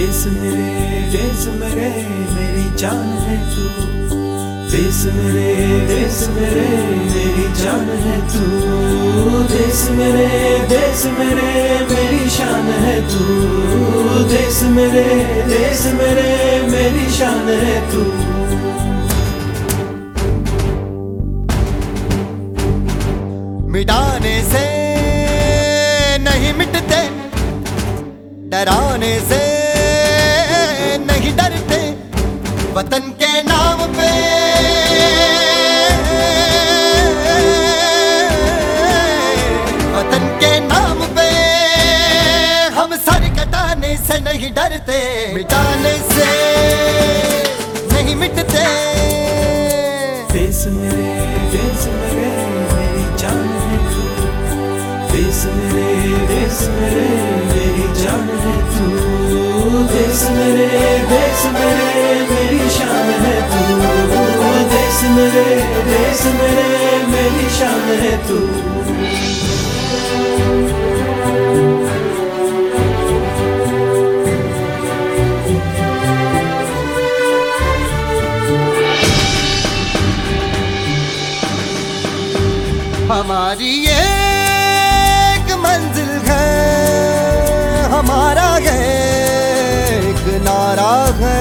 देश मेरे मेरी जान है तू। देश मेरे मेरी जान है तू। देश मेरे मेरी शान है तू। देश मेरे मेरी शान है तू। मिटाने से नहीं मिटते, डराने से नहीं डरते, वतन के नाम पे वतन के नाम पे हम सर कटाने से नहीं डरते, मिटाने से नहीं मिटते। देश मेरे मेरी जान है तू। देश मेरे मेरी जान है तू। देश मेरे मेरी शान है तू। देश मेरे मेरी शान है तू। हमारी एक मंजिल है, हमारा एक नारा है।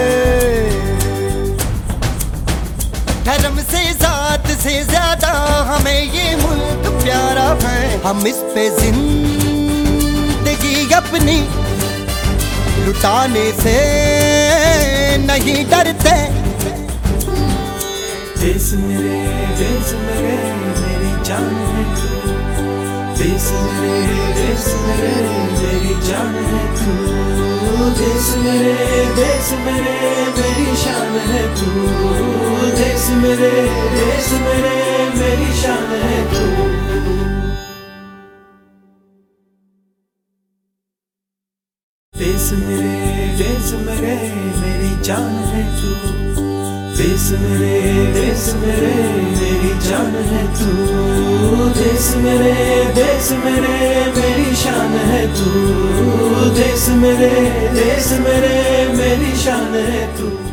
धर्म से जात से ज्यादा हमें ये मुल्क प्यारा है। हम इस पे जिंदगी अपनी लुटाने से नहीं डरते। देश मेरे मेरी जान है तू। देश मेरे मेरी जान है तू। देश मेरे मेरी शान है तू। देश मेरे मेरी शान है तू। देश मेरे मेरी जान है तू। देश मेरे मेरी जान है तू। देश मेरे मेरी शान है तू। देश मेरे मेरी शान है तू।